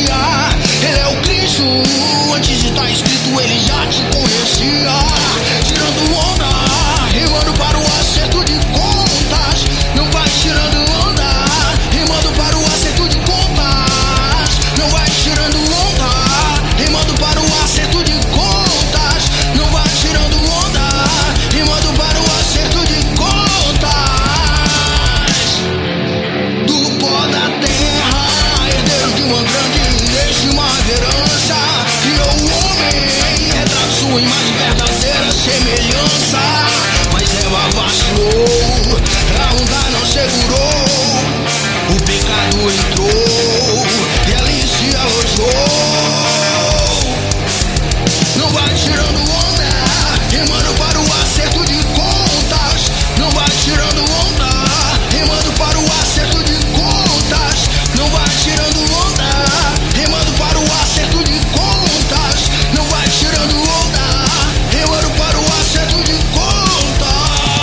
Ele é o Cristo, antes de estar escrito ele já te conhecia. Tirando onda, rimando para o acerto de contas. Não vai tirando onda, rimando para o acerto de contas. Não vai tirando onda, rimando para o acerto de contas. Não vai tirando onda, rimando para o acerto de contas. Do pó da terra, herdeiro de uma grande estimável herança. Criou o homem, retrato sua imagem, verdadeira semelhança. Mas Eva vacilou, a onda não segurou. O pecado entrou e ali se alojou. Não vai tirando onda, rimando para o acerto de contas. Não vai tirando onda, rimando para o acerto de contas. Não vai tirando onda, rimando para o acerto de contas. Não vai tirando onda, rimando para o acerto de contas.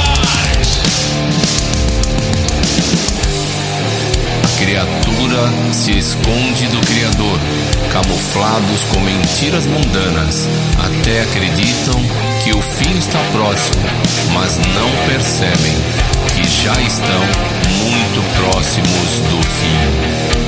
A criatura se esconde do Criador, camuflados com mentiras mundanas. Até acreditam que o fim está próximo, mas não percebem que já estão muito próximos do fim.